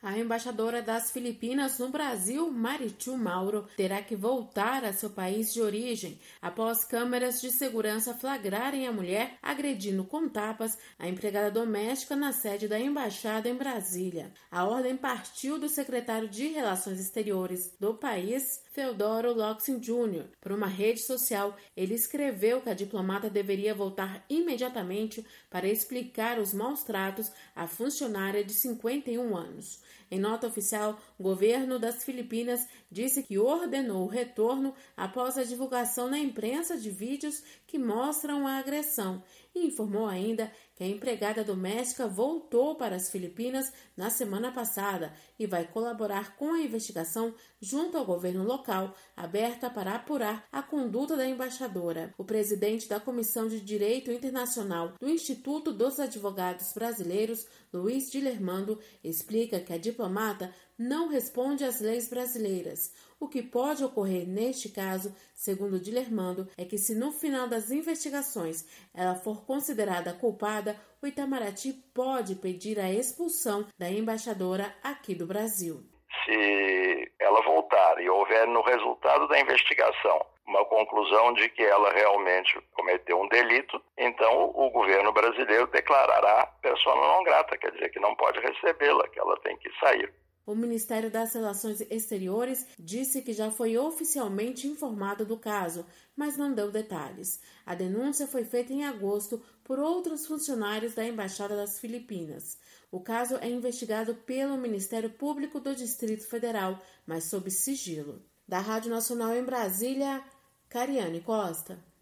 A embaixadora das Filipinas no Brasil, Marichu Mauro, terá que voltar a seu país de origem após câmeras de segurança flagrarem a mulher agredindo com tapas a empregada doméstica na sede da embaixada em Brasília. A ordem partiu do secretário de Relações Exteriores do país, Feodoro Locsin Jr. Por uma rede social, ele escreveu que a diplomata deveria voltar imediatamente para explicar os maus tratos à funcionária de 51 anos. Em nota oficial, o governo das Filipinas disse que ordenou o retorno após a divulgação na imprensa de vídeos que mostram a agressão e informou ainda que a empregada doméstica voltou para as Filipinas na semana passada e vai colaborar com a investigação junto ao governo local, aberta para apurar a conduta da embaixadora. O presidente da Comissão de Direito Internacional do Instituto dos Advogados Brasileiros, Luiz Dilermando, explica que a diplomata não responde às leis brasileiras. O que pode ocorrer neste caso, segundo Dilermando, é que se no final das investigações ela for considerada culpada, o Itamaraty pode pedir a expulsão da embaixadora aqui do Brasil. Se ela voltar e houver no resultado da investigação uma conclusão de que ela realmente cometeu um delito, então o governo brasileiro declarará persona non grata, quer dizer que não pode recebê-la, que ela tem que sair. O Ministério das Relações Exteriores disse que já foi oficialmente informado do caso, mas não deu detalhes. A denúncia foi feita em agosto por outros funcionários da Embaixada das Filipinas. O caso é investigado pelo Ministério Público do Distrito Federal, mas sob sigilo. Da Rádio Nacional em Brasília, Cariane Costa.